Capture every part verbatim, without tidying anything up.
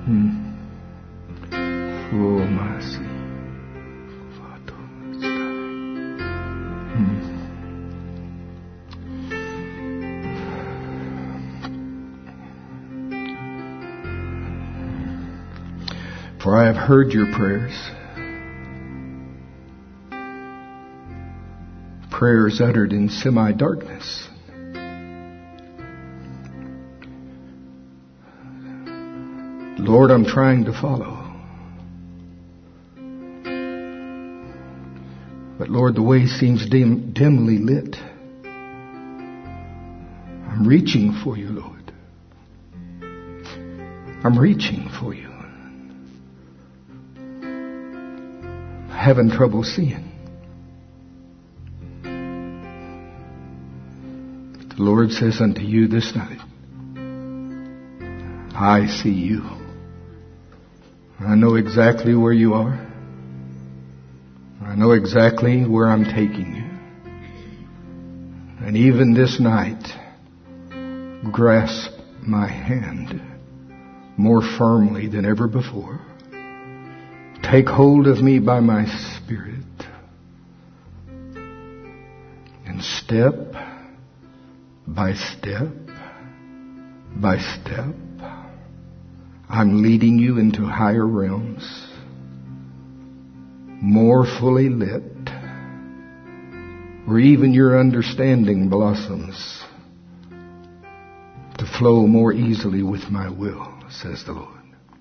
Hmm. Oh, mercy. Hmm. For I have heard your prayers. Prayers uttered in semi-darkness. Lord, I'm trying to follow. But Lord, the way seems dim, dimly lit. I'm reaching for you, Lord. I'm reaching for you. I'm having trouble seeing. The Lord says unto you this night, I see you. I know exactly where you are. I know exactly where I'm taking you. And even this night, grasp my hand more firmly than ever before. Take hold of me by my Spirit. And step by step by step, I'm leading you into higher realms, more fully lit, where even your understanding blossoms to flow more easily with my will, says the Lord.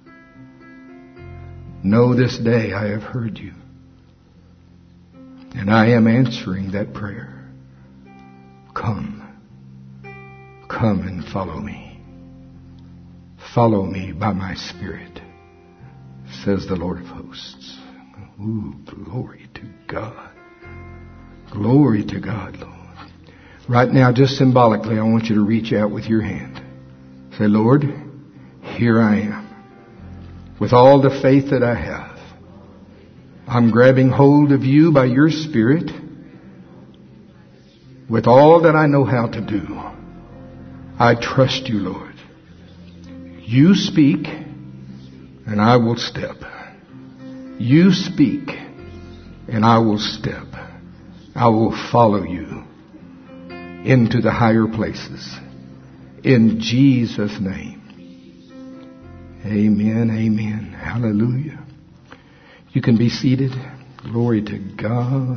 Know this day I have heard you, and I am answering that prayer. Come, come and follow me. Follow me by my Spirit, says the Lord of hosts. Ooh, glory to God. Glory to God, Lord. Right now, just symbolically, I want you to reach out with your hand. Say, Lord, here I am. With all the faith that I have, I'm grabbing hold of you by your Spirit. With all that I know how to do, I trust you, Lord. You speak, and I will step. You speak, and I will step. I will follow you into the higher places. In Jesus' name. Amen, amen. Hallelujah. You can be seated. Glory to God.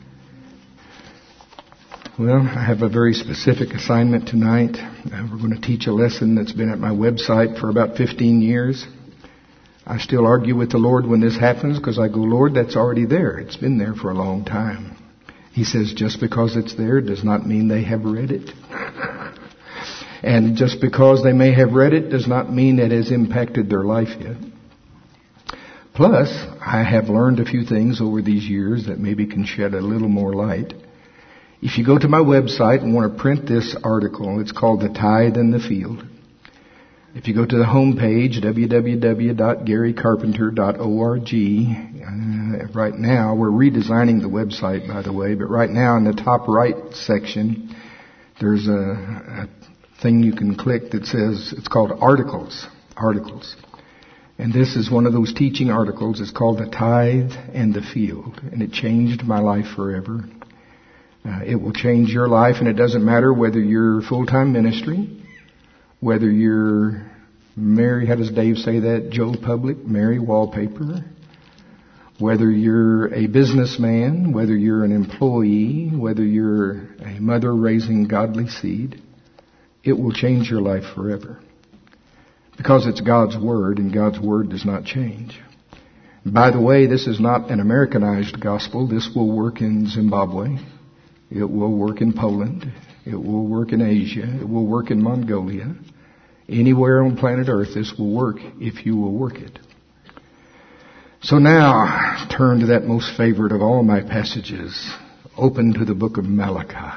Well, I have a very specific assignment tonight. Uh, we're going to teach a lesson that's been at my website for about fifteen years. I still argue with the Lord when this happens because I go, Lord, that's already there. It's been there for a long time. He says, just because it's there does not mean they have read it. And just because they may have read it does not mean it has impacted their life yet. Plus, I have learned a few things over these years that maybe can shed a little more light. If you go to my website and want to print this article, it's called The Tithe and the Field. If you go to the home page, w w w dot gary carpenter dot org, uh, right now, we're redesigning the website, by the way, but right now in the top right section, there's a, a thing you can click that says, it's called Articles. Articles. And this is one of those teaching articles. It's called The Tithe and the Field. And it changed my life forever. Uh, it will change your life, and it doesn't matter whether you're full-time ministry, whether you're Mary, how does Dave say that? Joe Public, Mary Wallpaper. Whether you're a businessman, whether you're an employee, whether you're a mother raising godly seed, it will change your life forever. Because it's God's Word, and God's Word does not change. By the way, this is not an Americanized gospel. This will work in Zimbabwe. It will work in Poland. It will work in Asia. It will work in Mongolia. Anywhere on planet Earth, this will work if you will work it. So now, turn to that most favorite of all my passages. Open to the book of Malachi.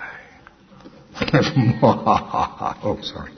Oh, sorry.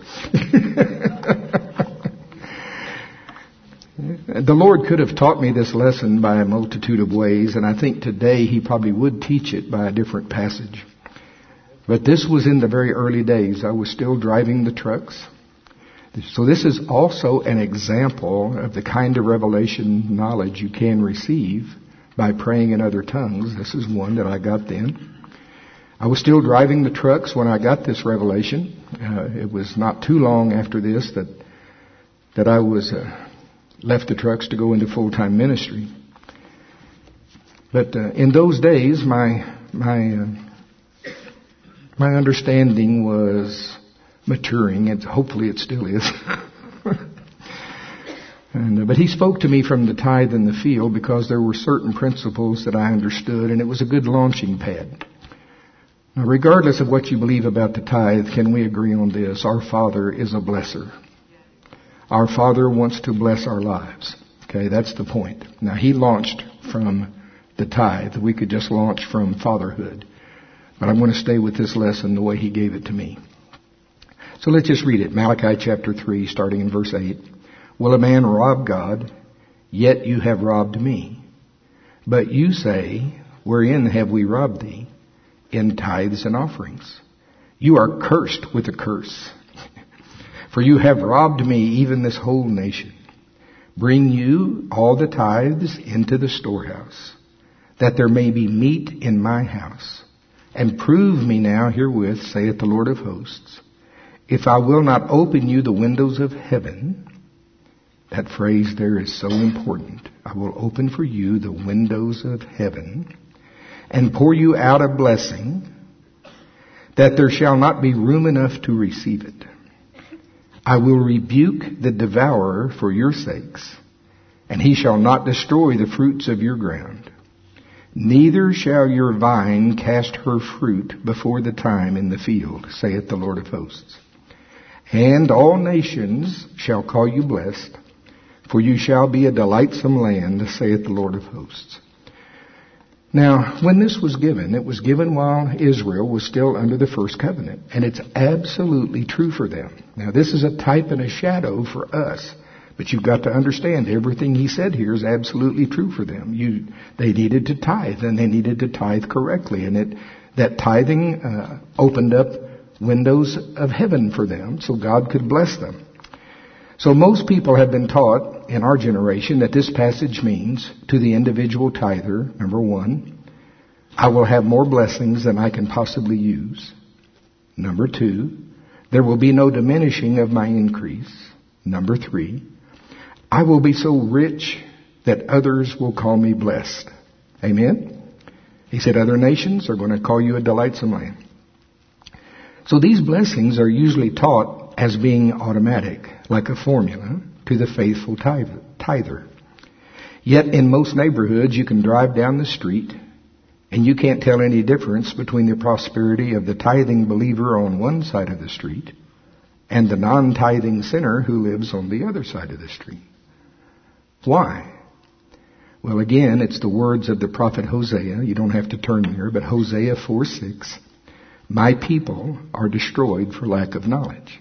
The Lord could have taught me this lesson by a multitude of ways, and I think today He probably would teach it by a different passage. But this was in the very early days. I was still driving the trucks. So this is also an example of the kind of revelation knowledge you can receive by praying in other tongues. This is one that I got then. I was still driving the trucks when I got this revelation. Uh, it was not too long after this that that I was uh, left the trucks to go into full-time ministry. But uh, in those days, my my uh, my understanding was maturing, and hopefully it still is. and, uh, but he spoke to me from the tithe in the field because there were certain principles that I understood, and it was a good launching pad. Now, regardless of what you believe about the tithe, can we agree on this? Our Father is a blesser. Our Father wants to bless our lives. Okay, that's the point. Now, he launched from the tithe. We could just launch from fatherhood. But I'm going to stay with this lesson the way he gave it to me. So let's just read it. Malachi chapter three, starting in verse eight. Will a man rob God? Yet you have robbed me. But you say, wherein have we robbed thee? In tithes and offerings. You are cursed with a curse. For you have robbed me, even this whole nation. Bring you all the tithes into the storehouse, that there may be meat in my house. And prove me now herewith, saith the Lord of hosts, if I will not open you the windows of heaven. That phrase there is so important. I will open for you the windows of heaven and pour you out a blessing, that there shall not be room enough to receive it. I will rebuke the devourer for your sakes, and he shall not destroy the fruits of your ground. Neither shall your vine cast her fruit before the time in the field, saith the Lord of hosts. And all nations shall call you blessed, for you shall be a delightsome land, saith the Lord of hosts. Now, when this was given, it was given while Israel was still under the first covenant. And it's absolutely true for them. Now, this is a type and a shadow for us. But you've got to understand, everything he said here is absolutely true for them. You, they needed to tithe, and they needed to tithe correctly. And it, that tithing uh, opened up windows of heaven for them, so God could bless them. So most people have been taught in our generation that this passage means to the individual tither, number one, I will have more blessings than I can possibly use. Number two, there will be no diminishing of my increase. Number three, I will be so rich that others will call me blessed. Amen? He said other nations are going to call you a delightsome land. So these blessings are usually taught as being automatic, like a formula to the faithful tither. Yet in most neighborhoods, you can drive down the street and you can't tell any difference between the prosperity of the tithing believer on one side of the street and the non-tithing sinner who lives on the other side of the street. Why? Well, again, it's the words of the prophet Hosea. You don't have to turn there, but Hosea four six. My people are destroyed for lack of knowledge.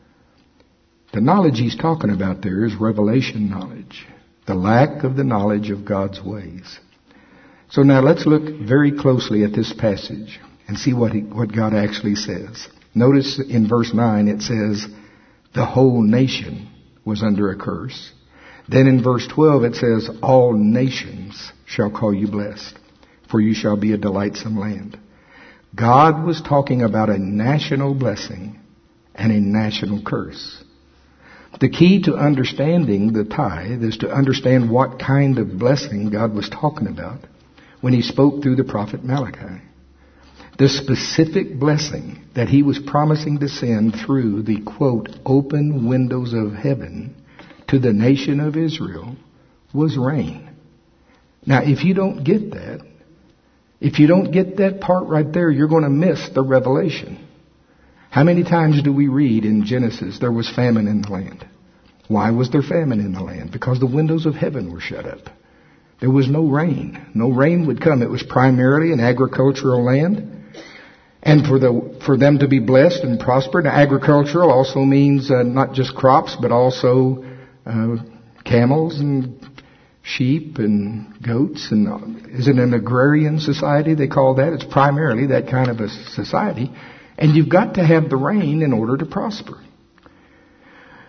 The knowledge he's talking about there is revelation knowledge. The lack of the knowledge of God's ways. So now let's look very closely at this passage and see what he, what God actually says. Notice in verse nine it says, the whole nation was under a curse. Then in verse twelve it says, all nations shall call you blessed, for you shall be a delightsome land. God was talking about a national blessing and a national curse. The key to understanding the tithe is to understand what kind of blessing God was talking about when he spoke through the prophet Malachi. The specific blessing that he was promising to send through the, quote, open windows of heaven to the nation of Israel was rain. Now, if you don't get that, if you don't get that part right there, you're going to miss the revelation. How many times do we read in Genesis there was famine in the land? Why was there famine in the land? Because the windows of heaven were shut up. There was no rain. No rain would come. It was primarily an agricultural land. And for the for them to be blessed and prospered, now, agricultural also means uh, not just crops, but also uh, camels and sheep and goats. And is it an agrarian society they call that? It's primarily that kind of a society. And you've got to have the rain in order to prosper.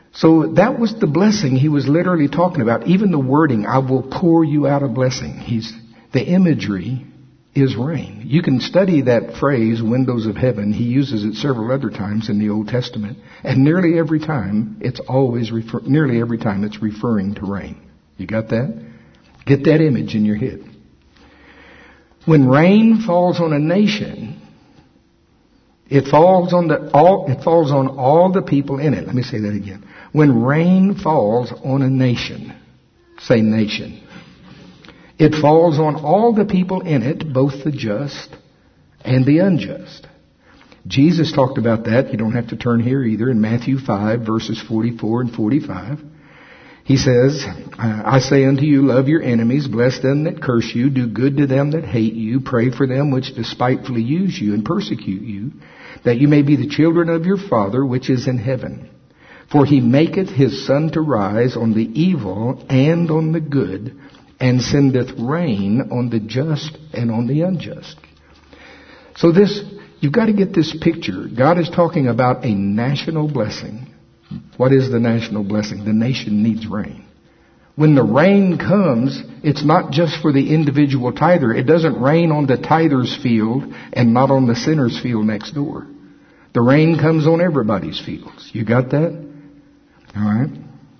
So that was the blessing he was literally talking about. Even the wording, I will pour you out a blessing. He's, the imagery is rain. You can study that phrase, windows of heaven. He uses it several other times in the Old Testament. And nearly every time, it's always, refer, nearly every time it's referring to rain. You got that? Get that image in your head. When rain falls on a nation, it falls on the all, it falls on all the people in it. Let me say that again. When rain falls on a nation, say nation, it falls on all the people in it, both the just and the unjust. Jesus talked about that. You don't have to turn here either. In Matthew five, verses forty-four and forty-five, he says, I say unto you, love your enemies, bless them that curse you, do good to them that hate you, pray for them which despitefully use you and persecute you, that you may be the children of your Father which is in heaven. For he maketh his sun to rise on the evil and on the good, and sendeth rain on the just and on the unjust. So this, you've got to get this picture. God is talking about a national blessing. What is the national blessing? The nation needs rain. When the rain comes, it's not just for the individual tither. It doesn't rain on the tither's field and not on the sinner's field next door. The rain comes on everybody's fields. You got that? All right.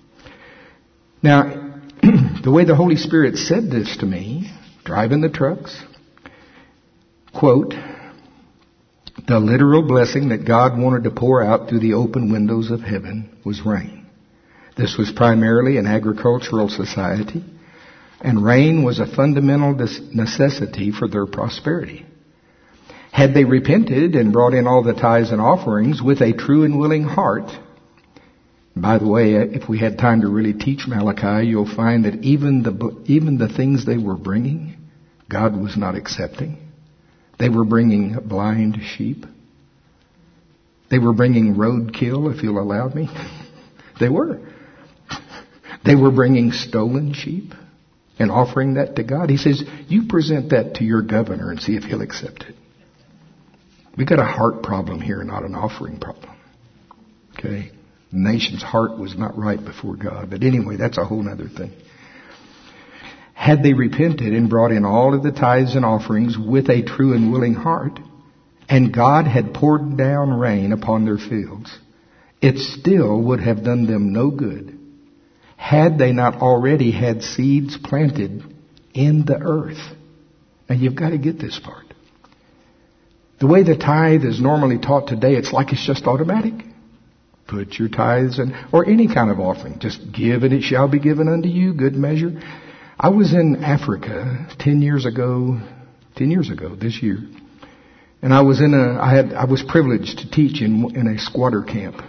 Now, the way the Holy Spirit said this to me, driving the trucks, quote, the literal blessing that God wanted to pour out through the open windows of heaven was rain. This was primarily an agricultural society, and rain was a fundamental necessity for their prosperity. Had they repented and brought in all the tithes and offerings with a true and willing heart, by the way, if we had time to really teach Malachi, you'll find that even the even the things they were bringing, God was not accepting. They were bringing blind sheep. They were bringing roadkill, if you'll allow me. They were. They were bringing stolen sheep and offering that to God. He says, you present that to your governor and see if he'll accept it. We've got a heart problem here, not an offering problem. Okay? The nation's heart was not right before God. But anyway, that's a whole other thing. Had they repented and brought in all of the tithes and offerings with a true and willing heart, and God had poured down rain upon their fields, it still would have done them no good had they not already had seeds planted in the earth. Now you've got to get this part. The way the tithe is normally taught today, it's like it's just automatic. Put your tithes in, or any kind of offering. Just give and it shall be given unto you, good measure. I was in Africa ten years ago, ten years ago this year. And I was in a, I had, I was privileged to teach in, in a squatter camp.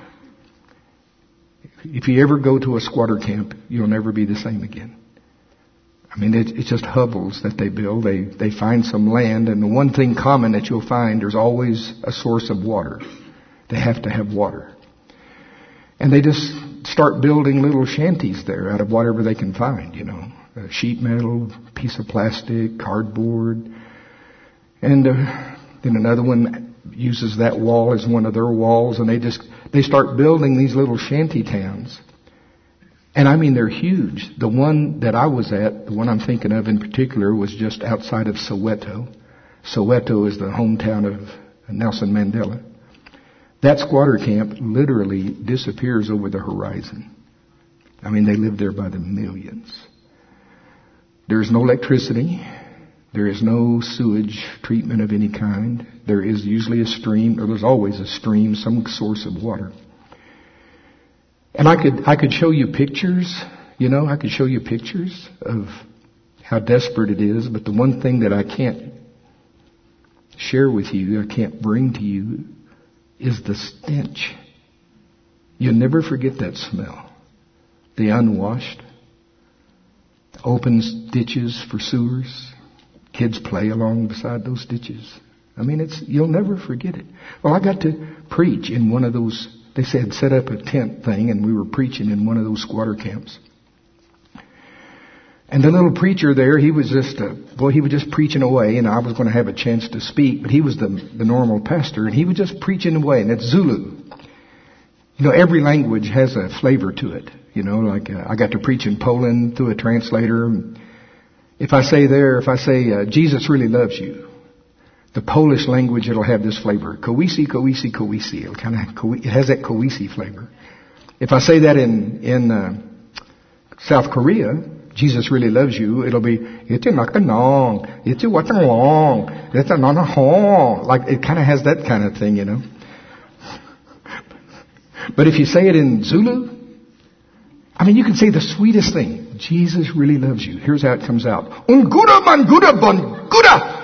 If you ever go to a squatter camp, you'll never be the same again. I mean, it, it's just hovels that they build. They, they find some land, and the one thing common that you'll find, there's always a source of water. They have to have water. And they just start building little shanties there out of whatever they can find, you know. Uh, sheet metal, piece of plastic, cardboard. And uh, then another one uses that wall as one of their walls, and they just, they start building these little shanty towns. And I mean, they're huge. The one that I was at, the one I'm thinking of in particular, was just outside of Soweto. Soweto is the hometown of Nelson Mandela. That squatter camp literally disappears over the horizon. I mean, they live there by the millions. There is no electricity. There is no sewage treatment of any kind. There is usually a stream, or there's always a stream, some source of water. And I could, I could show you pictures, you know, I could show you pictures of how desperate it is, but the one thing that I can't share with you, I can't bring to you, is the stench. You'll never forget that smell. The unwashed, open ditches for sewers. Kids play along beside those ditches. I mean, it's, you'll never forget it. Well, I got to preach in one of those, they said set up a tent thing, and we were preaching in one of those squatter camps. And the little preacher there, he was just, uh, boy, he was just preaching away, and I was going to have a chance to speak, but he was the, the normal pastor, and he was just preaching away, and it's Zulu. You know, every language has a flavor to it. You know, like uh, I got to preach in Poland through a translator. If I say there, if I say, uh, Jesus really loves you, the Polish language, it'll have this flavor. Koisi, koisi, koisi. It'll kind of, it has that koisi flavor. If I say that in, in, uh, South Korea, Jesus really loves you, it'll be, it's not long, it's what long, it's not a like it kind of has that kind of thing, you know. But if you say it in Zulu, I mean, you can say the sweetest thing. Jesus really loves you. Here's how it comes out. Unguda manguda bonguda.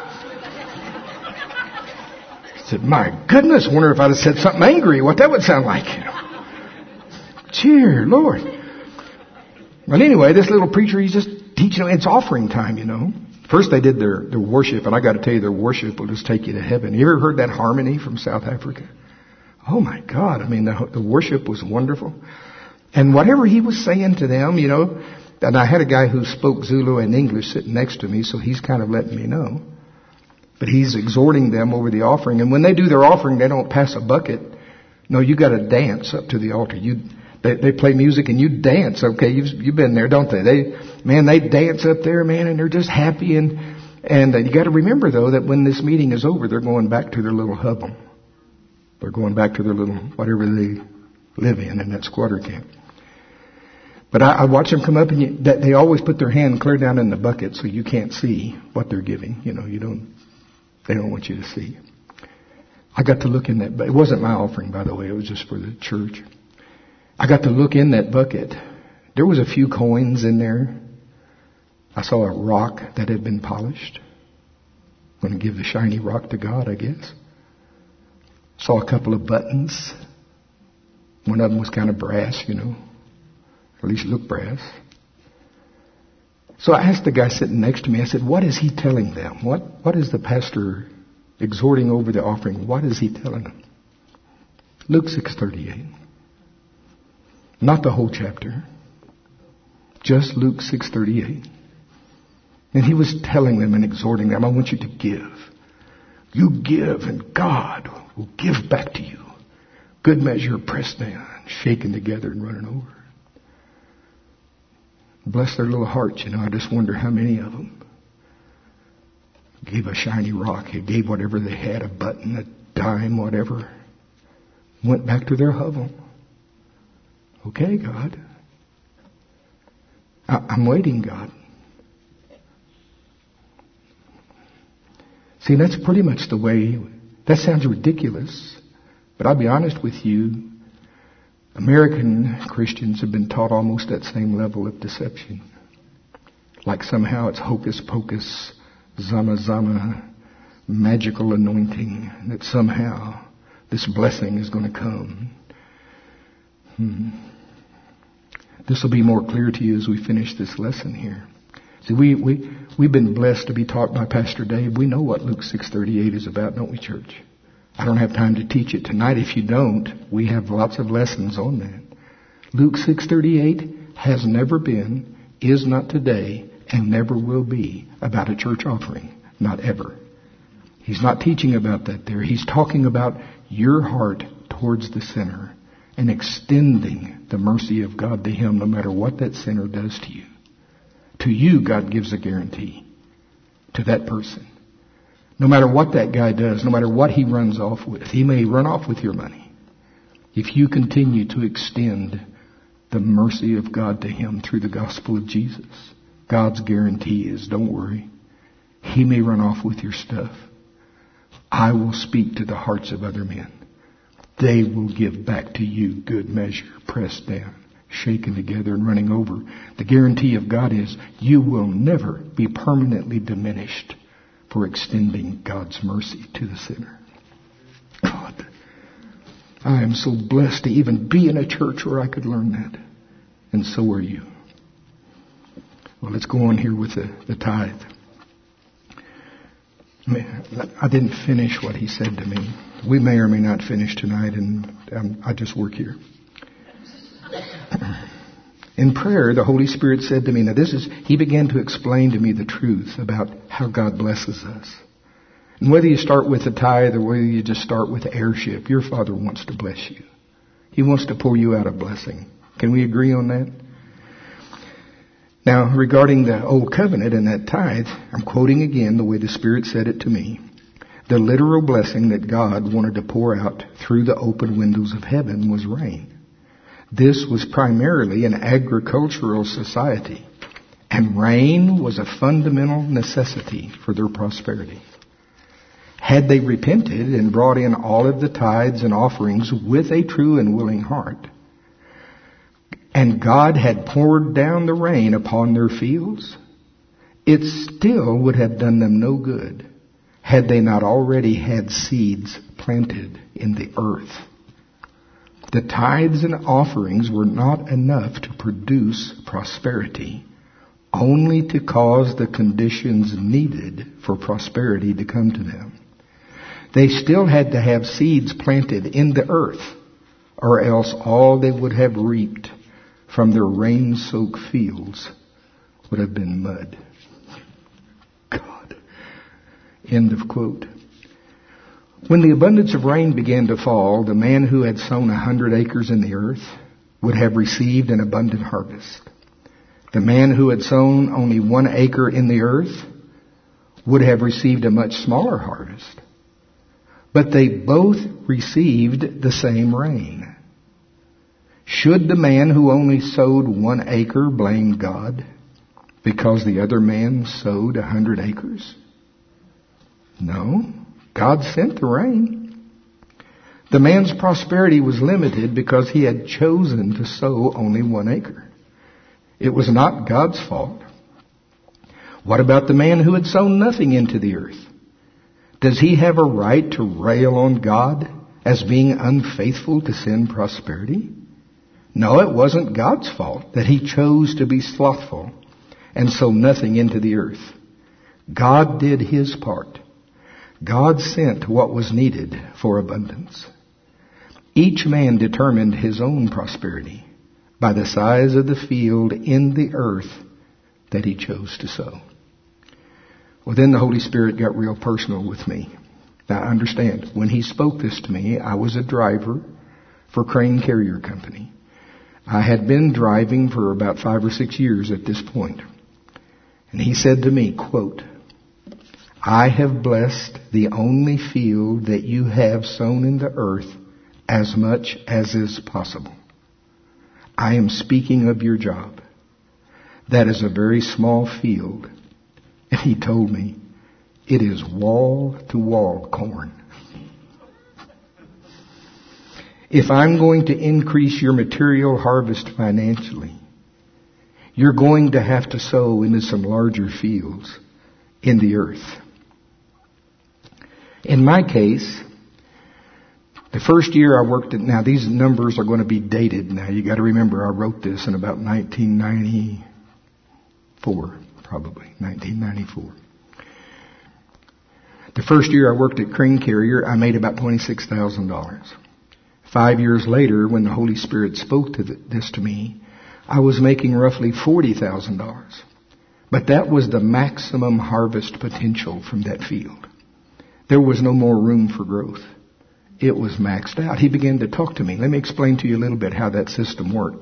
I said, my goodness, wonder if I'd have said something angry, what that would sound like. You know? Dear Lord. Well, anyway, this little preacher, he's just teaching. It's offering time, you know. First they did their, their worship, and I got to tell you, their worship will just take you to heaven. You ever heard that harmony from South Africa? Oh my God, I mean, the, the worship was wonderful. And whatever he was saying to them, you know, and I had a guy who spoke Zulu and English sitting next to me, so he's kind of letting me know. But he's exhorting them over the offering. And when they do their offering, they don't pass a bucket. No, you got to dance up to the altar. You, they, they play music and you dance. Okay, you've, you've been there, don't they? They, man, they dance up there, man, and they're just happy. And and uh, you got to remember though that when this meeting is over, they're going back to their little hovel. They're going back to their little whatever they live in in that squatter camp. But I, I watch them come up, and you, that they always put their hand clear down in the bucket so you can't see what they're giving. You know, you don't. They don't want you to see. I got to look in that. It wasn't my offering, by the way. It was just for the church. I got to look in that bucket. There was a few coins in there. I saw a rock that had been polished. I'm going to give the shiny rock to God, I guess. Saw a couple of buttons. One of them was kind of brass, you know. Or at least looked brass. So I asked the guy sitting next to me, I said, what is he telling them? What What is the pastor exhorting over the offering? What is he telling them? Luke six thirty-eight. Not the whole chapter. Just Luke six thirty-eight. And he was telling them and exhorting them, I want you to give. You give and God will give back to you. Good measure, pressed down, shaken together and running over. Bless their little hearts, you know. I just wonder how many of them gave a shiny rock. They gave whatever they had, a button, a dime, whatever. Went back to their hovel. Okay, God. I, I'm waiting, God. See, that's pretty much the way. That sounds ridiculous. But I'll be honest with you. American Christians have been taught almost that same level of deception. Like somehow it's hocus pocus, zama zama, magical anointing, that somehow this blessing is going to come. Hmm. This will be more clear to you as we finish this lesson here. See, we, we, we've been blessed to be taught by Pastor Dave. We know what Luke six thirty-eight is about, don't we, church? I don't have time to teach it tonight. If you don't, we have lots of lessons on that. Luke six thirty-eight has never been, is not today, and never will be about a church offering. Not ever. He's not teaching about that there. He's talking about your heart towards the sinner and extending the mercy of God to him no matter what that sinner does to you. To you, God gives a guarantee. To that person. No matter what that guy does, no matter what he runs off with, he may run off with your money. If you continue to extend the mercy of God to him through the gospel of Jesus, God's guarantee is, don't worry, he may run off with your stuff. I will speak to the hearts of other men. They will give back to you good measure, pressed down, shaken together and running over. The guarantee of God is you will never be permanently diminished for extending God's mercy to the sinner. God, I am so blessed to even be in a church where I could learn that. And so are you. Well, let's go on here with the, the tithe. I didn't finish what he said to me. We may or may not finish tonight, and um, I just work here. In prayer, the Holy Spirit said to me, now this is, he began to explain to me the truth about how God blesses us. And whether you start with a tithe or whether you just start with heirship, your Father wants to bless you. He wants to pour you out a blessing. Can we agree on that? Now, regarding the Old Covenant and that tithe, I'm quoting again the way the Spirit said it to me. The literal blessing that God wanted to pour out through the open windows of heaven was rain. This was primarily an agricultural society, and rain was a fundamental necessity for their prosperity. Had they repented and brought in all of the tithes and offerings with a true and willing heart, and God had poured down the rain upon their fields, it still would have done them no good had they not already had seeds planted in the earth. The tithes and offerings were not enough to produce prosperity, only to cause the conditions needed for prosperity to come to them. They still had to have seeds planted in the earth, or else all they would have reaped from their rain-soaked fields would have been mud. God. End of quote. When the abundance of rain began to fall, the man who had sown a hundred acres in the earth would have received an abundant harvest. The man who had sown only one acre in the earth would have received a much smaller harvest. But they both received the same rain. Should the man who only sowed one acre blame God because the other man sowed a hundred acres? No. God sent the rain. The man's prosperity was limited because he had chosen to sow only one acre. It was not God's fault. What about the man who had sown nothing into the earth? Does he have a right to rail on God as being unfaithful to send prosperity? No, it wasn't God's fault that he chose to be slothful and sow nothing into the earth. God did his part. God sent what was needed for abundance. Each man determined his own prosperity by the size of the field in the earth that he chose to sow. Well, then the Holy Spirit got real personal with me. Now, understand, when he spoke this to me, I was a driver for Crane Carrier Company. I had been driving for about five or six years at this point. And he said to me, quote, I have blessed the only field that you have sown in the earth as much as is possible. I am speaking of your job. That is a very small field. And he told me, it is wall-to-wall corn. If I'm going to increase your material harvest financially, you're going to have to sow into some larger fields in the earth. In my case, the first year I worked at, now these numbers are going to be dated now. You got to remember I wrote this in about nineteen ninety-four, probably, nineteen ninety-four. The first year I worked at Crane Carrier, I made about twenty-six thousand dollars. Five years later, when the Holy Spirit spoke to this to me, I was making roughly forty thousand dollars. But that was the maximum harvest potential from that field. There was no more room for growth. It was maxed out. He began to talk to me. Let me explain to you a little bit how that system worked.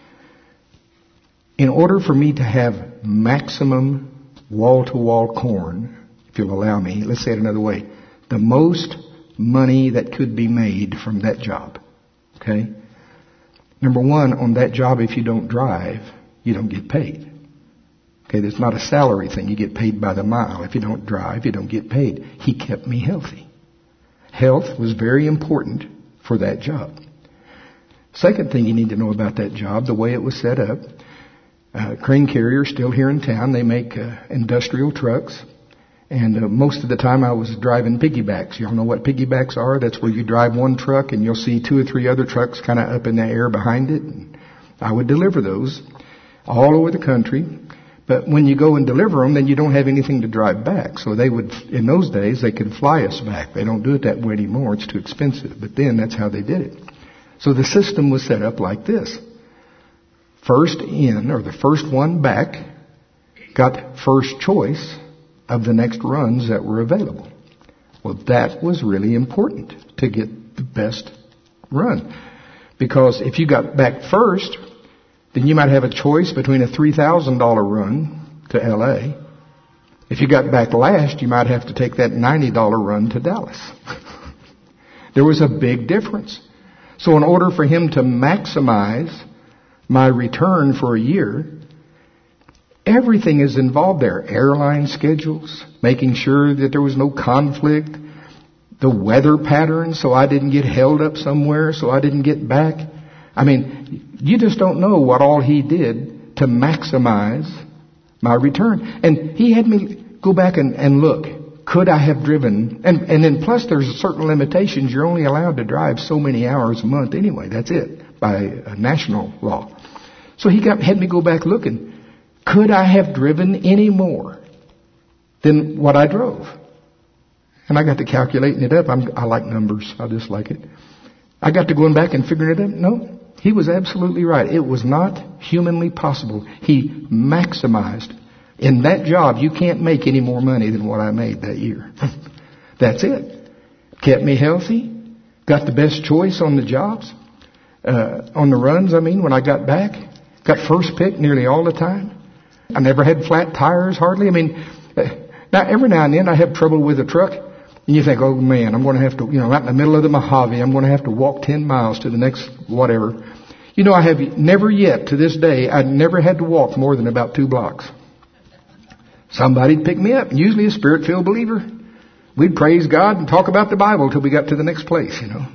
In order for me to have maximum wall-to-wall corn, if you'll allow me, let's say it another way, the most money that could be made from that job. Okay? Number one, on that job, if you don't drive, you don't get paid. Okay, that's not a salary thing. You get paid by the mile. If you don't drive, you don't get paid. He kept me healthy. Health was very important for that job. Second thing you need to know about that job, the way it was set up, uh, Crane Carrier, still here in town, they make uh, industrial trucks. And uh, most of the time I was driving piggybacks. Y'all know what piggybacks are? That's where you drive one truck and you'll see two or three other trucks kind of up in the air behind it. And I would deliver those all over the country. But when you go and deliver them, then you don't have anything to drive back. So they would, in those days, they could fly us back. They don't do it that way anymore. It's too expensive. But then that's how they did it. So the system was set up like this. First in, or the first one back, got first choice of the next runs that were available. Well, that was really important to get the best run. Because if you got back first, then you might have a choice between a three thousand dollars run to L A. If you got back last, you might have to take that ninety dollars run to Dallas. There was a big difference. So in order for him to maximize my return for a year, everything is involved there. Airline schedules, making sure that there was no conflict, the weather patterns so I didn't get held up somewhere, so I didn't get back. I mean, you just don't know what all he did to maximize my return. And he had me go back and, and look. Could I have driven? And, and then plus there's certain limitations. You're only allowed to drive so many hours a month anyway. That's it, by a national law. So he got, had me go back looking. Could I have driven any more than what I drove? And I got to calculating it up. I'm, I like numbers. I just like it. I got to going back and figuring it out. No, he was absolutely right. It was not humanly possible. He maximized. In that job, you can't make any more money than what I made that year. That's it. Kept me healthy. Got the best choice on the jobs. Uh, on the runs, I mean, when I got back. Got first pick nearly all the time. I never had flat tires hardly. I mean, uh, now every now and then I have trouble with a truck. And you think, oh man, I'm going to have to, you know, right in the middle of the Mojave, I'm going to have to walk ten miles to the next whatever. You know, I have never yet to this day, I've never had to walk more than about two blocks. Somebody'd pick me up, usually a spirit-filled believer. We'd praise God and talk about the Bible till we got to the next place, you know.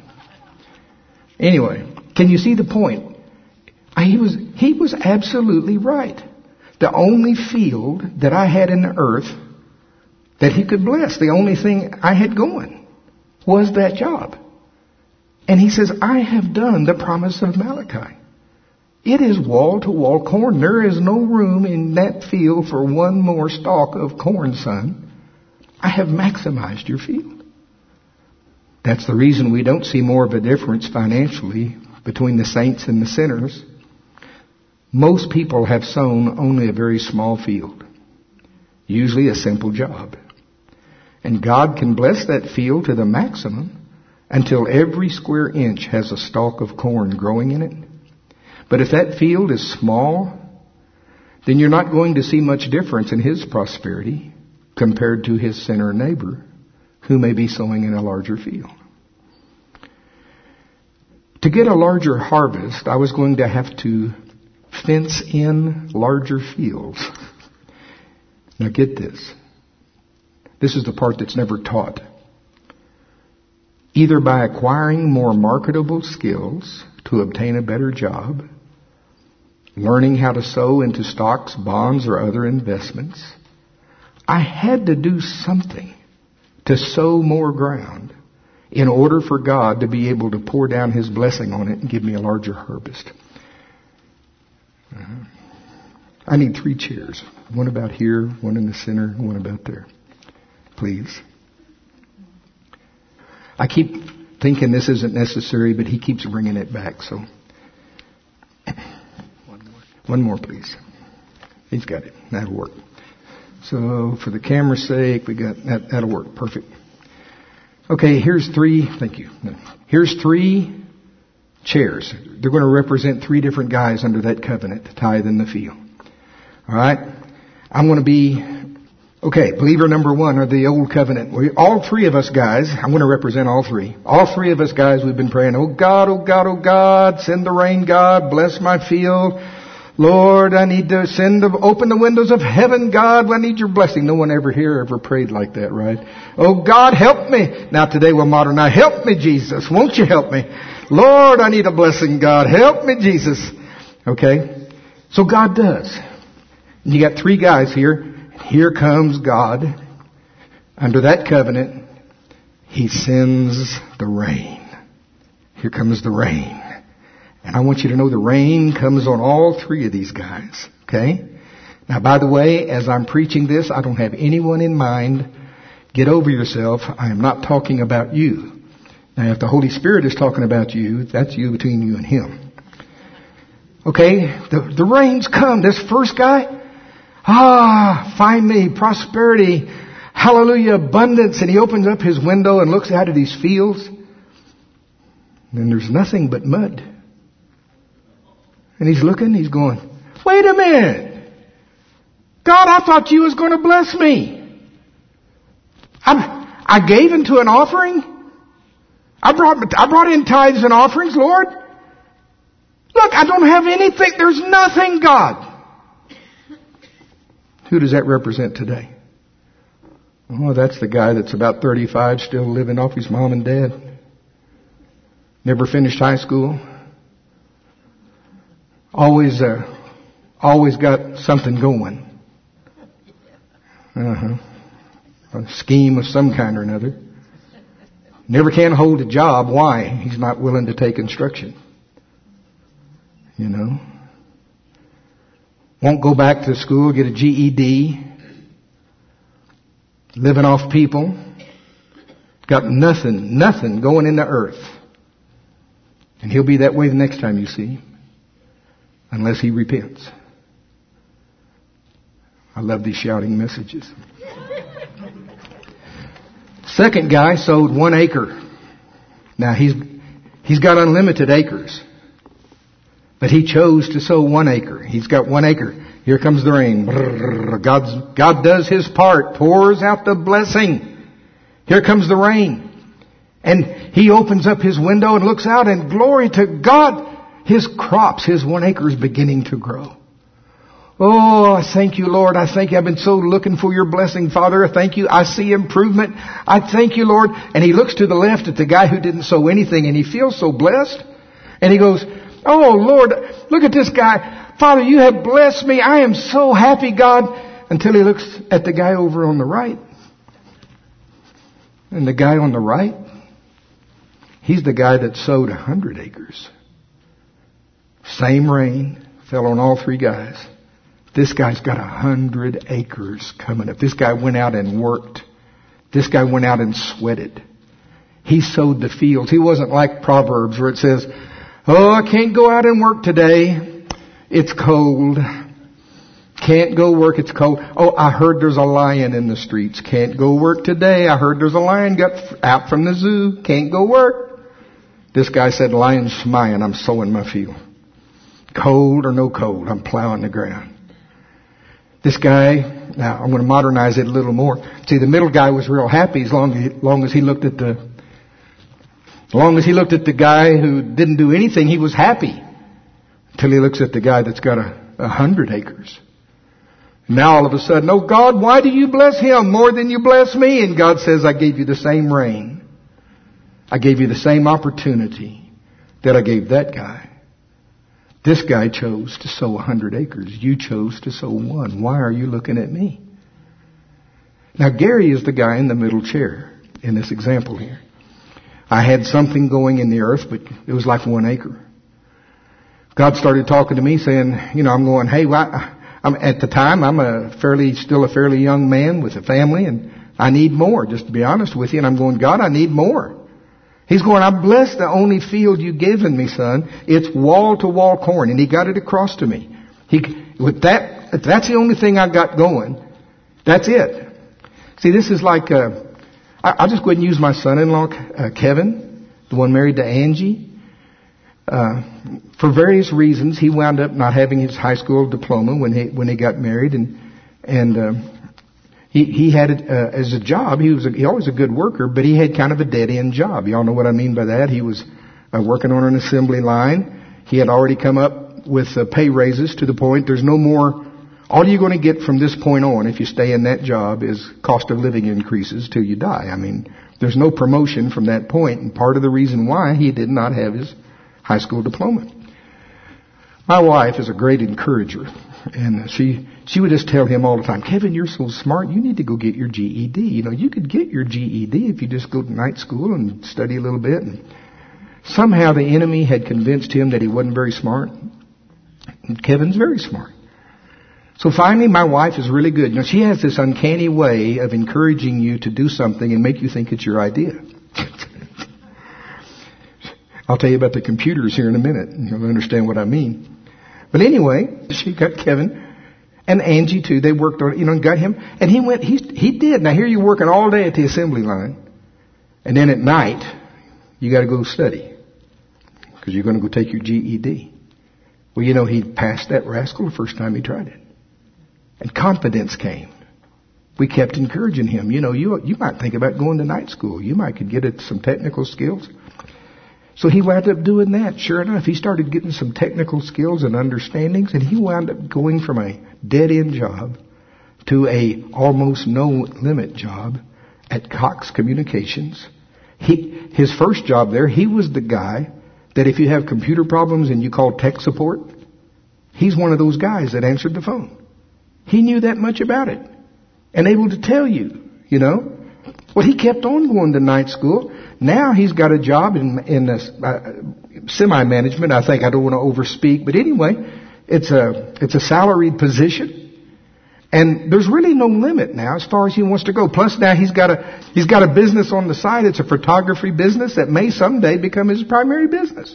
Anyway, can you see the point? He was, he was absolutely right. The only field that I had in the earth that he could bless, the only thing I had going, was that job. And he says, I have done the promise of Malachi. It is wall-to-wall corn. There is no room in that field for one more stalk of corn, son. I have maximized your field. That's the reason we don't see more of a difference financially between the saints and the sinners. Most people have sown only a very small field, usually a simple job. And God can bless that field to the maximum until every square inch has a stalk of corn growing in it. But if that field is small, then you're not going to see much difference in his prosperity compared to his sinner neighbor who may be sowing in a larger field. To get a larger harvest, I was going to have to fence in larger fields. Now get this. This is the part that's never taught. Either by acquiring more marketable skills to obtain a better job, learning how to sow into stocks, bonds, or other investments, I had to do something to sow more ground in order for God to be able to pour down his blessing on it and give me a larger harvest. Uh-huh. I need three chairs. One about here, one in the center, and one about there. Please. I keep thinking this isn't necessary, but he keeps bringing it back, so. One more. One more, please. He's got it. That'll work. So, for the camera's sake, we got that. That'll work. Perfect. Okay, here's three. Thank you. Here's three chairs. They're going to represent three different guys under that covenant, tithe in the field. All right. I'm going to be, okay, believer number one are the old covenant. We, all three of us guys, I'm going to represent all three. All three of us guys, we've been praying, oh God, oh God, oh God, send the rain, God, bless my field. Lord, I need to send the, open the windows of heaven, God. I need your blessing. No one ever here ever prayed like that, right? Oh God, help me. Now today we're modern. Now help me, Jesus. Won't you help me? Lord, I need a blessing, God. Help me, Jesus. Okay? So God does. And you got three guys here. Here comes God. Under that covenant, he sends the rain. Here comes the rain. And I want you to know the rain comes on all three of these guys. Okay? Now, by the way, as I'm preaching this, I don't have anyone in mind. Get over yourself. I am not talking about you. Now, if the Holy Spirit is talking about you, that's you between you and him. Okay? The, the rain's come. This first guy, ah, find me, prosperity, hallelujah, abundance. And he opens up his window and looks out at these fields. And there's nothing but mud. And he's looking, he's going, wait a minute. God, I thought you was going to bless me. I, I gave into an offering. I brought, I brought in tithes and offerings, Lord. Look, I don't have anything. There's nothing, God. Who does that represent today? Oh, that's the guy that's about thirty-five, still living off his mom and dad. Never finished high school. Always, uh, always got something going. Uh-huh. A scheme of some kind or another. Never can hold a job. Why? He's not willing to take instruction. You know. Won't go back to school, get a G E D. Living off people. Got nothing, nothing going in the earth. And he'll be that way the next time you see him. Unless he repents. I love these shouting messages. Second guy sowed one acre. Now he's, he's got unlimited acres. But he chose to sow one acre. He's got one acre. Here comes the rain. God's, God does His part. Pours out the blessing. Here comes the rain. And he opens up his window and looks out, and glory to God, his crops, his one acre is beginning to grow. Oh, I thank you, Lord. I thank you. I've been so looking for your blessing, Father. I thank you. I see improvement. I thank you, Lord. And he looks to the left at the guy who didn't sow anything, and he feels so blessed. And he goes, oh, Lord, look at this guy. Father, you have blessed me. I am so happy, God. Until he looks at the guy over on the right. And the guy on the right, he's the guy that sowed a hundred acres. Same rain fell on all three guys. This guy's got a hundred acres coming up. This guy went out and worked. This guy went out and sweated. He sowed the fields. He wasn't like Proverbs where it says, oh, I can't go out and work today. It's cold. Can't go work. It's cold. Oh, I heard there's a lion in the streets. Can't go work today. I heard there's a lion got out from the zoo. Can't go work. This guy said, lion's smiling. I'm sowing my field. Cold or no cold, I'm plowing the ground. This guy, now I'm going to modernize it a little more. See, the middle guy was real happy as long as, long as he looked at the, as long as he looked at the guy who didn't do anything, he was happy. Until he looks at the guy that's got a, a hundred acres. Now all of a sudden, oh God, why do you bless him more than you bless me? And God says, I gave you the same rain. I gave you the same opportunity that I gave that guy. This guy chose to sow a hundred acres. You chose to sow one. Why are you looking at me? Now Gary is the guy in the middle chair in this example here. I had something going in the earth, but it was like one acre. God started talking to me saying, you know, I'm going, hey, well, I'm, at the time, I'm a fairly, still a fairly young man with a family, and I need more, just to be honest with you. And I'm going, God, I need more. He's going, I bless the only field you've given me, son. It's wall-to-wall corn. And he got it across to me. He, with that, if that's the only thing I got going, that's it. See, this is like, uh, I, I'll just go ahead and use my son-in-law, uh, Kevin, the one married to Angie. Uh, for various reasons, he wound up not having his high school diploma when he, when he got married. And, and, um, He, he had it uh, as a job. He was a, he always a good worker, but he had kind of a dead-end job. Y'all know what I mean by that. He was uh, working on an assembly line. He had already come up with uh, pay raises to the point there's no more. All you're going to get from this point on, if you stay in that job, is cost of living increases till you die. I mean, there's no promotion from that point, and part of the reason why he did not have his high school diploma. My wife is a great encourager, and she she would just tell him all the time, Kevin, you're so smart, you need to go get your G E D. You know, you could get your G E D if you just go to night school and study a little bit. And somehow the enemy had convinced him that he wasn't very smart. And Kevin's very smart. So finally, my wife is really good. You know, she has this uncanny way of encouraging you to do something and make you think it's your idea. I'll tell you about the computers here in a minute, and you'll understand what I mean. But anyway, she got Kevin and Angie too. They worked on it, you know, and got him. And he went, he, he did. Now here you're working all day at the assembly line. And then at night, you got to go study. Because you're going to go take your G E D. Well, you know, he passed that rascal the first time he tried it. And confidence came. We kept encouraging him. You know, you you might think about going to night school. You might could get at some technical skills. So he wound up doing that. Sure enough, he started getting some technical skills and understandings, and he wound up going from a dead-end job to a almost no-limit job at Cox Communications. He, his first job there, he was the guy that if you have computer problems and you call tech support, he's one of those guys that answered the phone. He knew that much about it and able to tell you, you know. Well, he kept on going to night school. Now he's got a job in, in a, uh, semi-management. I think I don't want to overspeak, but anyway, it's a, it's a salaried position. And there's really no limit now as far as he wants to go. Plus now he's got a, he's got a business on the side. It's a photography business that may someday become his primary business.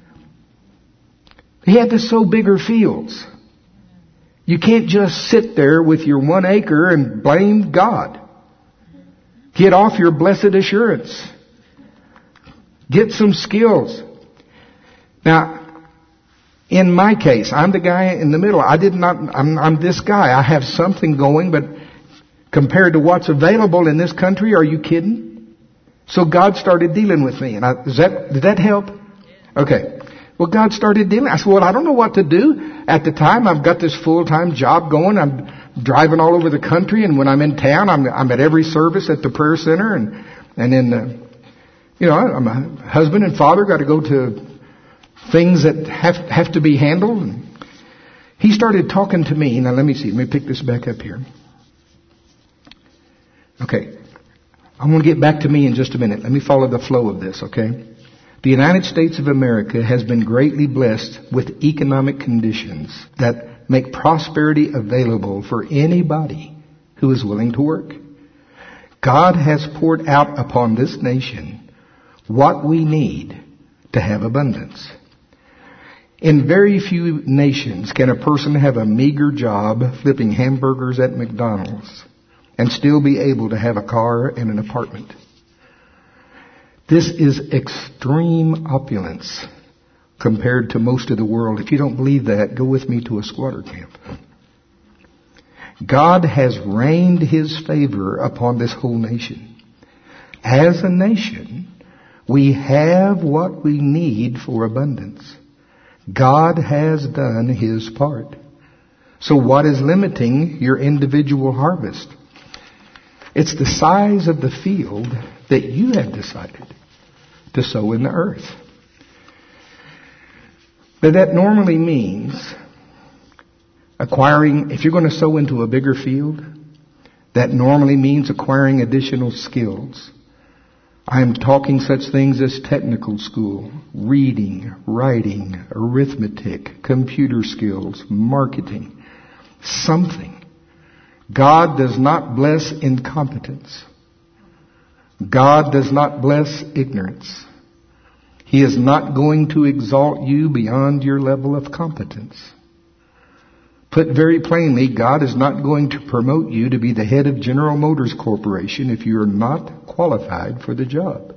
He had to sow bigger fields. You can't just sit there with your one acre and blame God. Get off your blessed assurance. Get some skills. Now, in my case, I'm the guy in the middle. I did not, I'm, I'm this guy. I have something going, but compared to what's available in this country, are you kidding? So God started dealing with me. And I, is that, did that help? Okay. Well, God started dealing. I said, well, I don't know what to do. At the time, I've got this full-time job going. I'm driving all over the country. And when I'm in town, I'm, I'm at every service at the prayer center. And, and in the, you know, I'm a husband and father, got to go to things that have have to be handled. And he started talking to me. Now, let me see. Let me pick this back up here. Okay. I'm going to get back to me in just a minute. Let me follow the flow of this, okay? The United States of America has been greatly blessed with economic conditions that make prosperity available for anybody who is willing to work. God has poured out upon this nation what we need to have abundance. In very few nations can a person have a meager job flipping hamburgers at McDonald's and still be able to have a car and an apartment. This is extreme opulence compared to most of the world. If you don't believe that, go with me to a squatter camp. God has rained His favor upon this whole nation. As a nation, we have what we need for abundance. God has done His part. So what is limiting your individual harvest? It's the size of the field that you have decided to sow in the earth. But that normally means acquiring, if you're going to sow into a bigger field, that normally means acquiring additional skills. I am talking such things as technical school, reading, writing, arithmetic, computer skills, marketing, something. God does not bless incompetence. God does not bless ignorance. He is not going to exalt you beyond your level of competence. Put very plainly, God is not going to promote you to be the head of General Motors Corporation if you are not qualified for the job.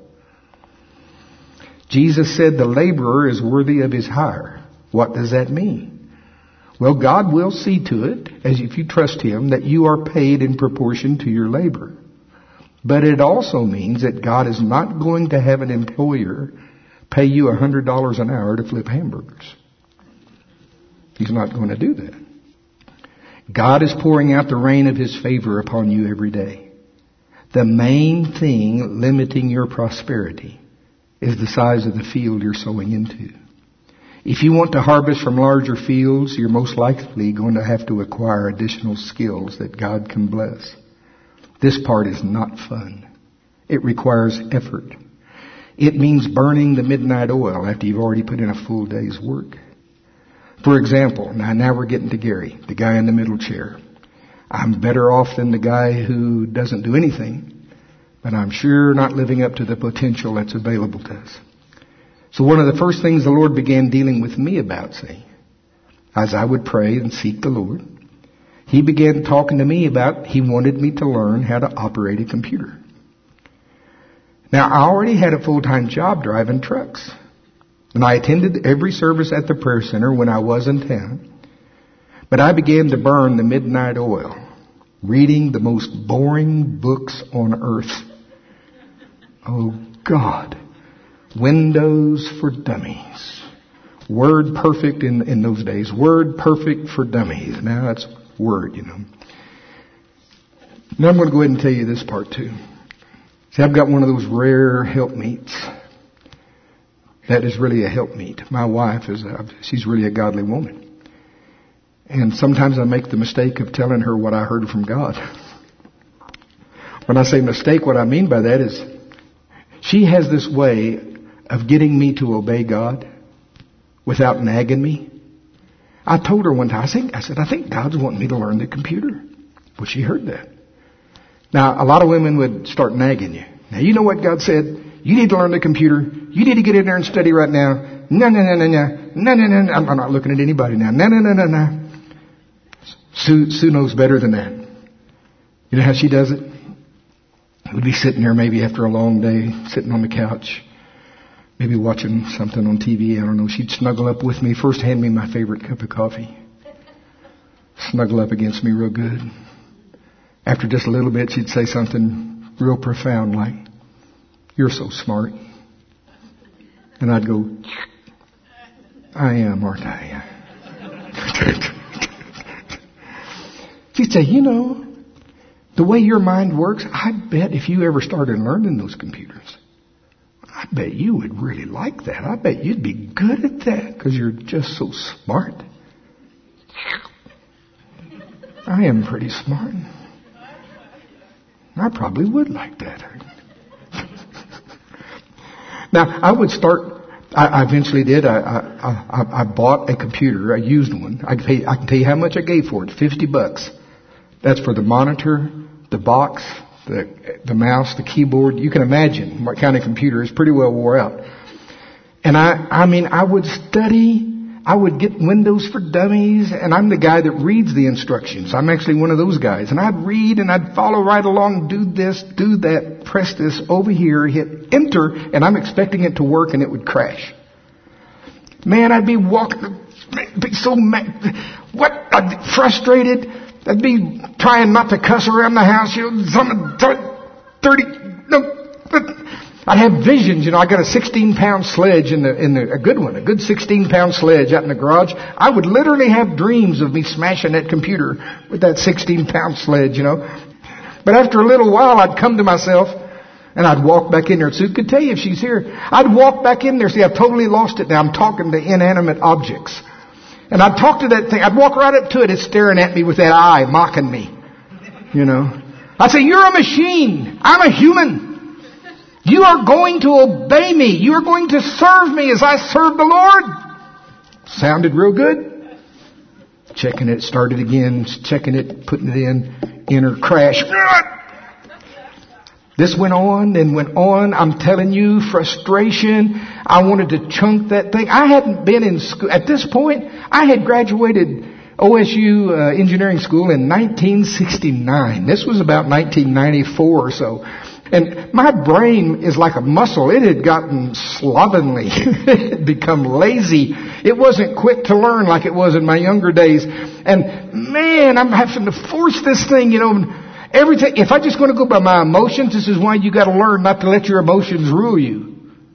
Jesus said the laborer is worthy of his hire. What does that mean? Well, God will see to it, as if you trust Him, that you are paid in proportion to your labor. But it also means that God is not going to have an employer pay you one hundred dollars an hour to flip hamburgers. He's not going to do that. God is pouring out the rain of His favor upon you every day. The main thing limiting your prosperity is the size of the field you're sowing into. If you want to harvest from larger fields, you're most likely going to have to acquire additional skills that God can bless. This part is not fun. It requires effort. It means burning the midnight oil after you've already put in a full day's work. For example, now, now we're getting to Gary, the guy in the middle chair. I'm better off than the guy who doesn't do anything, but I'm sure not living up to the potential that's available to us. So one of the first things the Lord began dealing with me about, see, as I would pray and seek the Lord, He began talking to me about He wanted me to learn how to operate a computer. Now, I already had a full-time job driving trucks. And I attended every service at the prayer center when I was in town. But I began to burn the midnight oil, reading the most boring books on earth. Oh God. Windows for Dummies. Word Perfect in, in those days. Word Perfect for Dummies. Now that's Word, you know. Now I'm going to go ahead and tell you this part too. See, I've got one of those rare helpmeets. That is really a helpmeet. My wife is a, she's really a godly woman. And sometimes I make the mistake of telling her what I heard from God. When I say mistake, what I mean by that is she has this way of getting me to obey God without nagging me. I told her one time, I, think, I said, I think God's wanting me to learn the computer. Well, she heard that. Now, a lot of women would start nagging you. Now, you know what God said? You need to learn the computer. You need to get in there and study right now. No, no, no, no, no. No, no, no, no. I'm not looking at anybody now. No, no, no, no, no. Sue, Sue knows better than that. You know how she does it? We'd be sitting there maybe after a long day, sitting on the couch, maybe watching something on T V. I don't know. She'd snuggle up with me. First hand me my favorite cup of coffee. Snuggle up against me real good. After just a little bit, she'd say something real profound like, "You're so smart." And I'd go, "I am, aren't I?" She'd say, "You know, the way your mind works, I bet if you ever started learning those computers, I bet you would really like that. I bet you'd be good at that because you're just so smart." I am pretty smart. I probably would like that. Now, I would start, I, I eventually did, I, I, I, I bought a computer, I used one. I can, pay, I can tell you how much I gave for it, fifty bucks. That's for the monitor, the box, the, the mouse, the keyboard. You can imagine what kind of computer is pretty well wore out. And I, I mean, I would study. I would get Windows for Dummies, and I'm the guy that reads the instructions. I'm actually one of those guys. And I'd read and I'd follow right along, do this, do that, press this over here, hit enter, and I'm expecting it to work and it would crash. Man, I'd be walking, I'd be so mad, what, I'd be frustrated. I'd be trying not to cuss around the house, you know, some thirty, no, I'd have visions, you know, I got a sixteen pound sledge in the, in the, a good one, a good sixteen pound sledge out in the garage. I would literally have dreams of me smashing that computer with that sixteen pound sledge, you know. But after a little while, I'd come to myself and I'd walk back in there. Sue could tell you if she's here. I'd walk back in there. See, I've totally lost it now. I'm talking to inanimate objects. And I'd talk to that thing. I'd walk right up to it. It's staring at me with that eye, mocking me. You know. I'd say, "You're a machine. I'm a human. You are going to obey me. You are going to serve me as I serve the Lord." Sounded real good. Checking it, started again, checking it, putting it in, enter, crash. This went on and went on. I'm telling you, frustration. I wanted to chunk that thing. I hadn't been in school. At this point, I had graduated O S U uh, engineering school in nineteen sixty-nine. This was about nineteen ninety-four or so. And my brain is like a muscle. It had gotten slovenly. It had become lazy. It wasn't quick to learn like it was in my younger days. And man, I'm having to force this thing, you know. Everything. If I'm just going to go by my emotions, this is why you got to learn not to let your emotions rule you.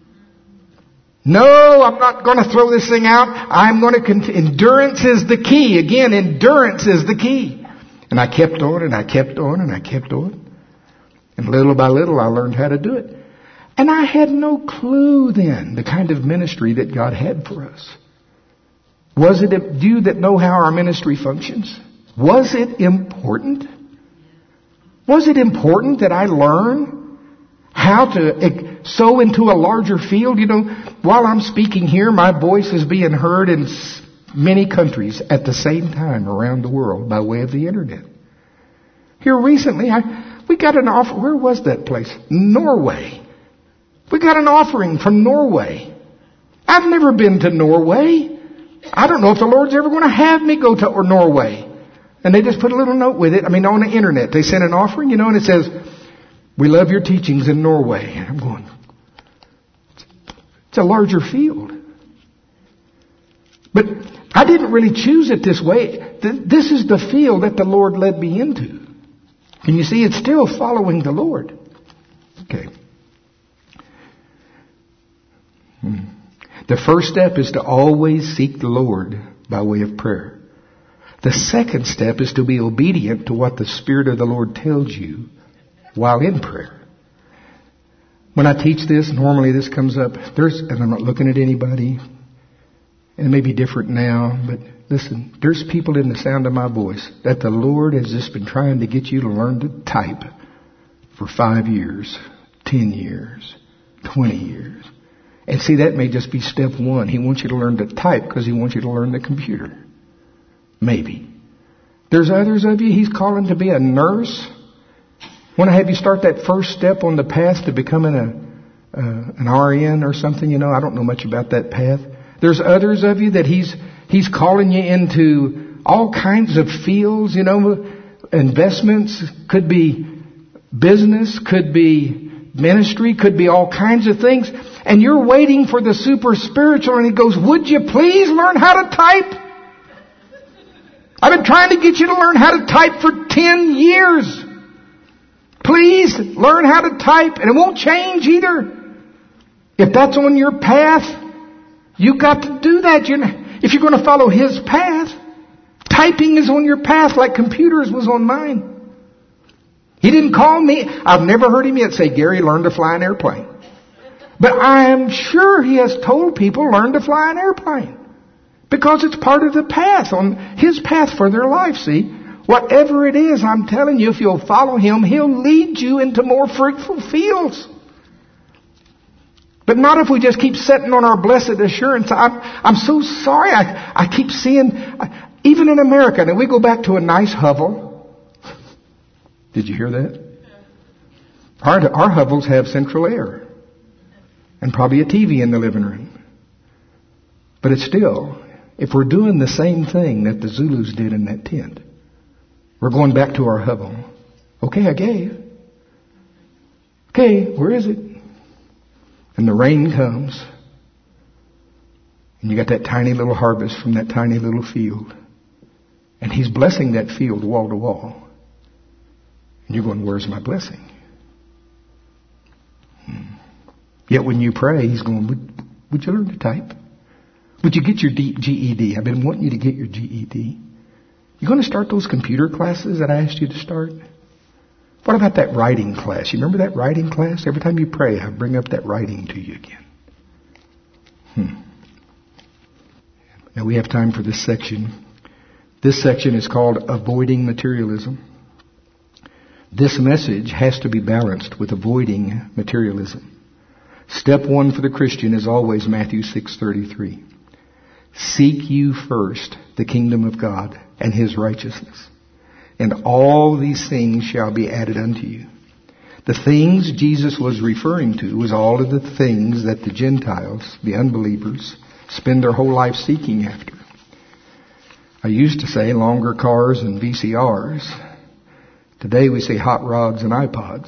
No, I'm not going to throw this thing out. I'm going to continue. Endurance is the key. Again, endurance is the key. And I kept on and I kept on and I kept on. And little by little, I learned how to do it. And I had no clue then the kind of ministry that God had for us. Was it, do you that know how our ministry functions? Was it important? Was it important that I learn how to sow into a larger field? You know, while I'm speaking here, my voice is being heard in many countries at the same time around the world by way of the internet. Here recently, I... We got an offer. Where was that place? Norway. We got an offering from Norway. I've never been to Norway. I don't know if the Lord's ever going to have me go to Norway. And they just put a little note with it. I mean, on the internet. They sent an offering, you know, and it says, "We love your teachings in Norway." And I'm going, it's a larger field. But I didn't really choose it this way. This is the field that the Lord led me into. And you see, it's still following the Lord. Okay. Hmm. The first step is to always seek the Lord by way of prayer. The second step is to be obedient to what the Spirit of the Lord tells you while in prayer. When I teach this, normally this comes up. There's, and I'm not looking at anybody, and it may be different now, but listen, there's people in the sound of my voice that the Lord has just been trying to get you to learn to type for five years, ten years, twenty years. And see, that may just be step one. He wants you to learn to type because He wants you to learn the computer. Maybe. There's others of you He's calling to be a nurse. Want to have you start that first step on the path to becoming a uh, an R N or something? You know, I don't know much about that path. There's others of you that He's He's calling you into all kinds of fields. You know, investments, could be business, could be ministry, could be all kinds of things. And you're waiting for the super spiritual, and He goes, would you please learn how to type? I've been trying to get you to learn how to type for ten years. Please learn how to type, and it won't change either. If that's on your path, you've got to do that. You're, if you're going to follow His path, typing is on your path like computers was on mine. He didn't call me. I've never heard Him yet say, Gary, learn to fly an airplane. But I am sure He has told people, learn to fly an airplane. Because it's part of the path, on His path for their life, see. Whatever it is, I'm telling you, if you'll follow Him, He'll lead you into more fruitful fields. But not if we just keep sitting on our blessed assurance. I'm, I'm so sorry. I, I keep seeing, even in America, and we go back to a nice hovel. Did you hear that? Our, our hovels have central air. And probably a T V in the living room. But it's still, if we're doing the same thing that the Zulus did in that tent, we're going back to our hovel. Okay, I gave. Okay, where is it? And the rain comes. And you got that tiny little harvest from that tiny little field. And He's blessing that field wall to wall. And you're going, where's my blessing? Hmm. Yet when you pray, He's going, would, would you learn to type? Would you get your D- G E D? I've been wanting you to get your G E D. You going to start those computer classes that I asked you to start? What about that writing class? You remember that writing class? Every time you pray, I bring up that writing to you again. Hmm. Now we have time for this section. This section is called Avoiding Materialism. This message has to be balanced with avoiding materialism. Step one for the Christian is always Matthew six thirty-three. Seek you first the kingdom of God and His righteousness, and all these things shall be added unto you. The things Jesus was referring to was all of the things that the Gentiles, the unbelievers, spend their whole life seeking after. I used to say longer cars and V C Rs. Today we say hot rods and iPods.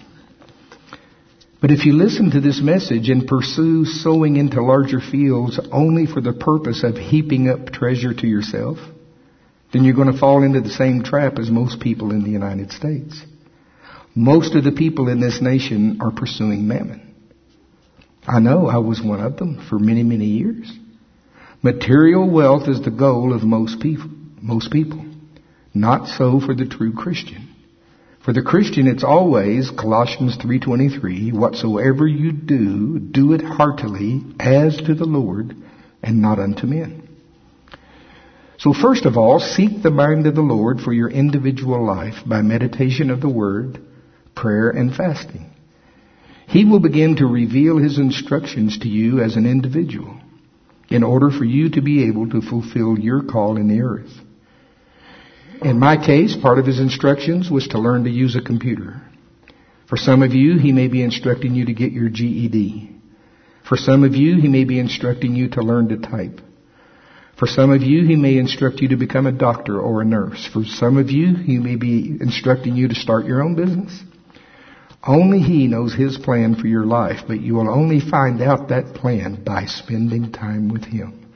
But if you listen to this message and pursue sowing into larger fields only for the purpose of heaping up treasure to yourself, then you're going to fall into the same trap as most people in the United States. Most of the people in this nation are pursuing mammon. I know, I was one of them for many, many years. Material wealth is the goal of most people. Most people. Not so for the true Christian. For the Christian, it's always, Colossians three twenty-three, whatsoever you do, do it heartily as to the Lord and not unto men. So first of all, seek the mind of the Lord for your individual life by meditation of the Word, prayer, and fasting. He will begin to reveal His instructions to you as an individual in order for you to be able to fulfill your call in the earth. In my case, part of His instructions was to learn to use a computer. For some of you, He may be instructing you to get your G E D. For some of you, He may be instructing you to learn to type. For some of you, He may instruct you to become a doctor or a nurse. For some of you, He may be instructing you to start your own business. Only He knows His plan for your life, but you will only find out that plan by spending time with Him.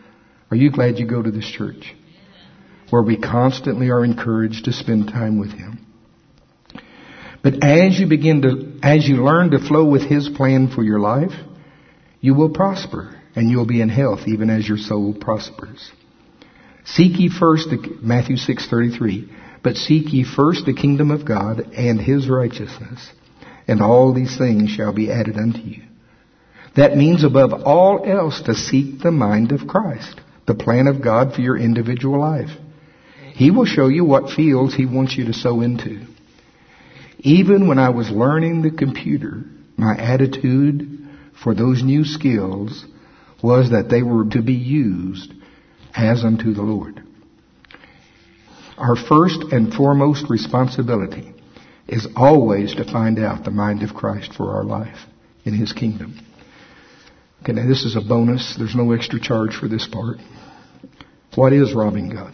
Are you glad you go to this church? Where we constantly are encouraged to spend time with Him. But as you begin to, as you learn to flow with His plan for your life, you will prosper and you'll be in health even as your soul prospers. Seek ye first, the, Matthew six thirty-three, but seek ye first the kingdom of God and His righteousness, and all these things shall be added unto you. That means above all else to seek the mind of Christ, the plan of God for your individual life. He will show you what fields He wants you to sow into. Even when I was learning the computer, my attitude for those new skills was that they were to be used as unto the Lord. Our first and foremost responsibility is always to find out the mind of Christ for our life in His kingdom. Okay, now this is a bonus. There's no extra charge for this part. What is robbing God?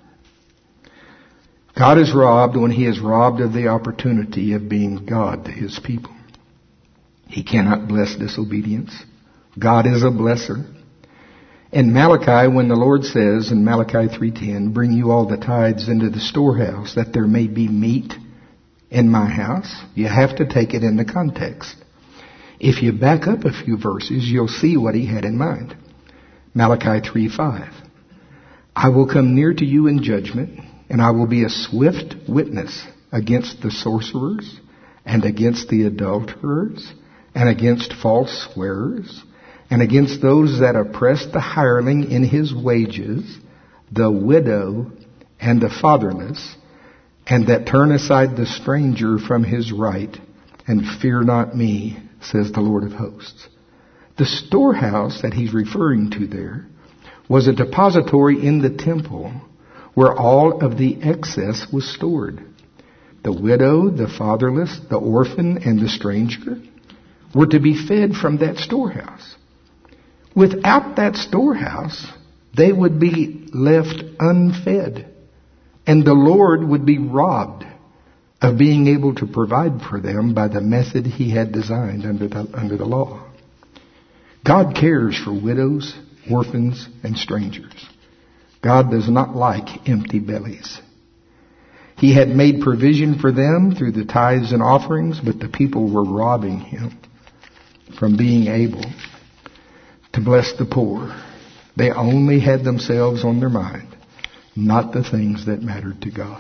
God is robbed when He is robbed of the opportunity of being God to His people. He cannot bless disobedience. God is a blesser. In Malachi, when the Lord says in Malachi three ten, bring you all the tithes into the storehouse that there may be meat in my house, you have to take it in the context. If you back up a few verses, you'll see what He had in mind. Malachi three five, I will come near to you in judgment, and I will be a swift witness against the sorcerers, and against the adulterers, and against false swearers, and against those that oppress the hireling in his wages, the widow, and the fatherless, and that turn aside the stranger from his right, and fear not me, says the Lord of hosts. The storehouse that he's referring to there was a depository in the temple where all of the excess was stored. The widow, the fatherless, the orphan, and the stranger were to be fed from that storehouse. Without that storehouse, they would be left unfed, and the Lord would be robbed of being able to provide for them by the method He had designed under the, under the law. God cares for widows, orphans, and strangers. God does not like empty bellies. He had made provision for them through the tithes and offerings, but the people were robbing Him from being able to bless the poor. They only had themselves on their mind, not the things that mattered to God.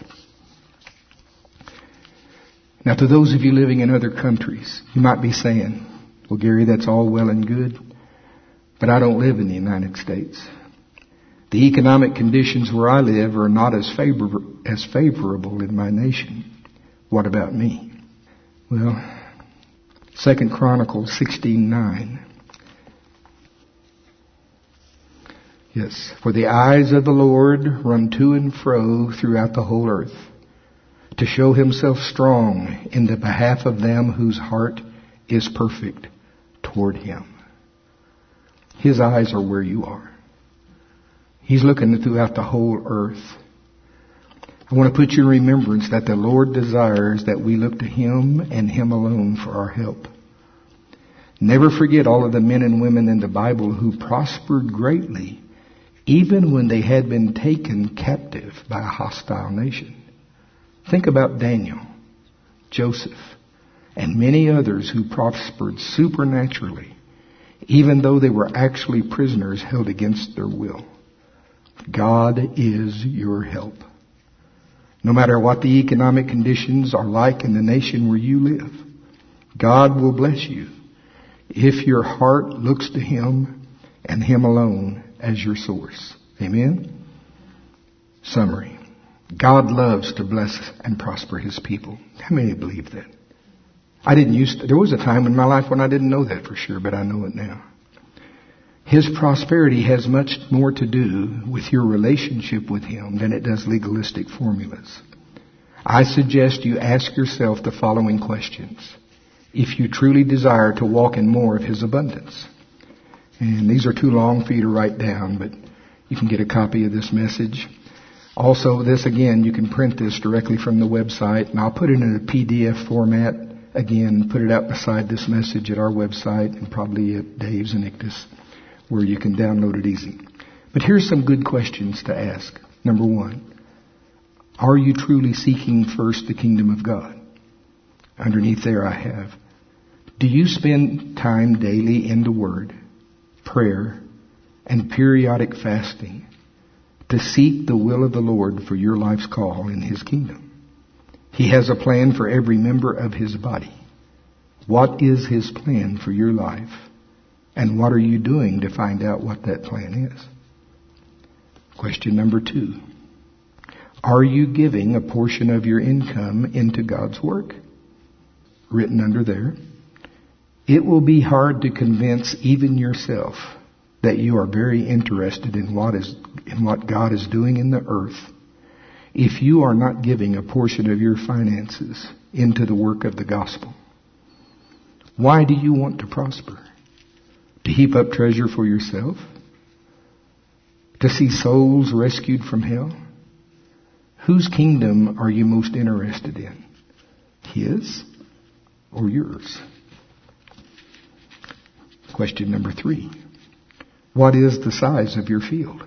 Now, to those of you living in other countries, you might be saying, well, Gary, that's all well and good, but I don't live in the United States. The economic conditions where I live are not as favor- as favorable in my nation. What about me? Well, Second Chronicles sixteen nine. Yes, for the eyes of the Lord run to and fro throughout the whole earth, to show Himself strong in the behalf of them whose heart is perfect toward Him. His eyes are where you are. He's looking throughout the whole earth. I want to put you in remembrance that the Lord desires that we look to Him and Him alone for our help. Never forget all of the men and women in the Bible who prospered greatly, even when they had been taken captive by a hostile nation. Think about Daniel, Joseph, and many others who prospered supernaturally, even though they were actually prisoners held against their will. God is your help. No matter what the economic conditions are like in the nation where you live, God will bless you if your heart looks to Him and Him alone as your source. Amen? Summary. God loves to bless and prosper His people. How many believe that? I didn't used to. There was a time in my life when I didn't know that for sure, but I know it now. His prosperity has much more to do with your relationship with Him than it does legalistic formulas. I suggest you ask yourself the following questions if you truly desire to walk in more of His abundance. And these are too long for you to write down, but you can get a copy of this message. Also, this again, you can print this directly from the website, and I'll put it in a P D F format. Again, put it out beside this message at our website and probably at Dave's and Ictus, where you can download it easy. But here's some good questions to ask. Number one, are you truly seeking first the kingdom of God? Underneath there I have, do you spend time daily in the Word, prayer, and periodic fasting to seek the will of the Lord for your life's call in His kingdom? He has a plan for every member of His body. What is His plan for your life? And what are you doing to find out what that plan is? Question number two. Are you giving a portion of your income into God's work? Written under there. It will be hard to convince even yourself that you are very interested in what is in what God is doing in the earth if you are not giving a portion of your finances into the work of the gospel. Why do you want to prosper? To heap up treasure for yourself? To see souls rescued from hell? Whose kingdom are you most interested in? His or yours? Question number three. What is the size of your field?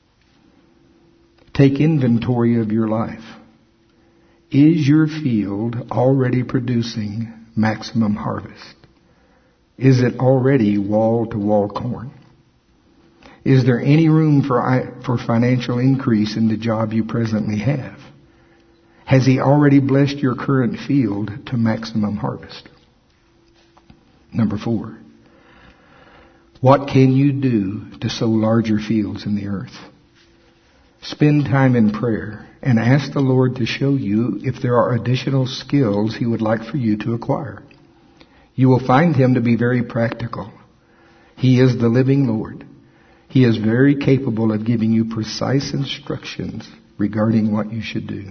Take inventory of your life. Is your field already producing maximum harvest? Is it already wall-to-wall corn? Is there any room for, for financial increase in the job you presently have? Has He already blessed your current field to maximum harvest? Number four. What can you do to sow larger fields in the earth? Spend time in prayer and ask the Lord to show you if there are additional skills He would like for you to acquire. You will find Him to be very practical. He is the living Lord. He is very capable of giving you precise instructions regarding what you should do.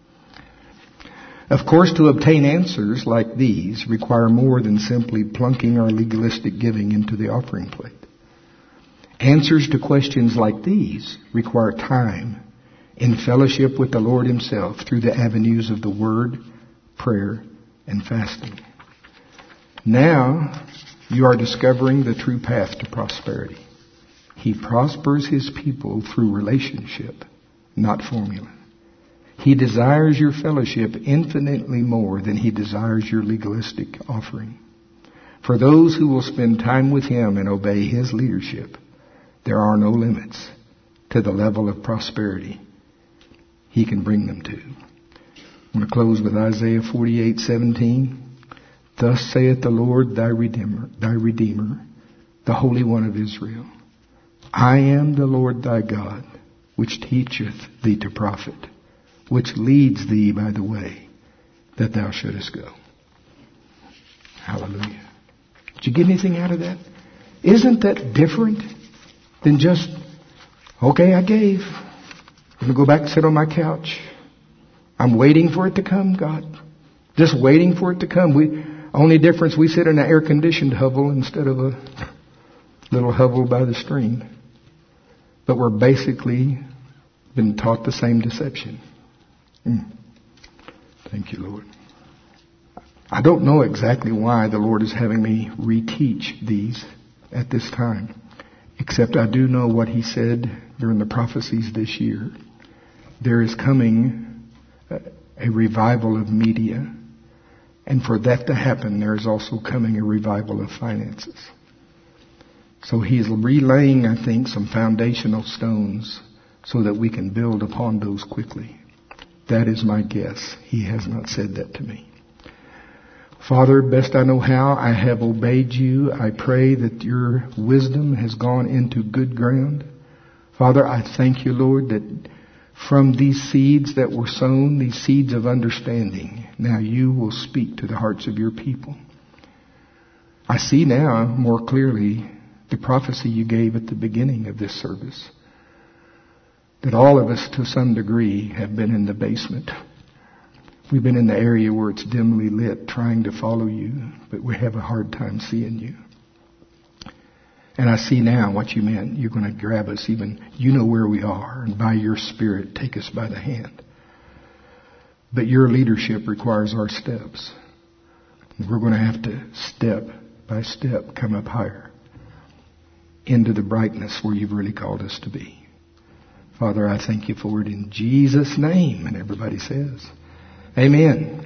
Of course, to obtain answers like these require more than simply plunking our legalistic giving into the offering plate. Answers to questions like these require time in fellowship with the Lord Himself through the avenues of the Word, prayer, and fasting. Now you are discovering the true path to prosperity. He prospers His people through relationship, not formula. He desires your fellowship infinitely more than He desires your legalistic offering. For those who will spend time with Him and obey His leadership, there are no limits to the level of prosperity He can bring them to. I'm going to close with Isaiah forty-eight seventeen. Thus saith the Lord thy Redeemer, thy Redeemer, the Holy One of Israel. I am the Lord thy God, which teacheth thee to profit, which leads thee by the way that thou shouldest go. Hallelujah. Did you get anything out of that? Isn't that different than just, okay, I gave. I'm going to go back and sit on my couch. I'm waiting for it to come, God. Just waiting for it to come. We only difference, we sit in an air-conditioned hovel instead of a little hovel by the stream. But we're basically been taught the same deception. Mm. Thank you, Lord. I don't know exactly why the Lord is having me reteach these at this time, except I do know what He said during the prophecies this year. There is coming a, a revival of media, and for that to happen, there is also coming a revival of finances. So He is relaying, I think, some foundational stones so that we can build upon those quickly. That is my guess. He has not said that to me. Father, best I know how, I have obeyed You. I pray that Your wisdom has gone into good ground. Father, I thank You, Lord, that from these seeds that were sown, these seeds of understanding, now You will speak to the hearts of Your people. I see now more clearly the prophecy You gave at the beginning of this service, that all of us to some degree have been in the basement. We've been in the area where it's dimly lit trying to follow You, but we have a hard time seeing You. And I see now what You meant. You're going to grab us even, You know where we are, and by Your Spirit take us by the hand. But Your leadership requires our steps. We're going to have to step by step come up higher into the brightness where You've really called us to be. Father, I thank you for it in Jesus' name. And everybody says, amen.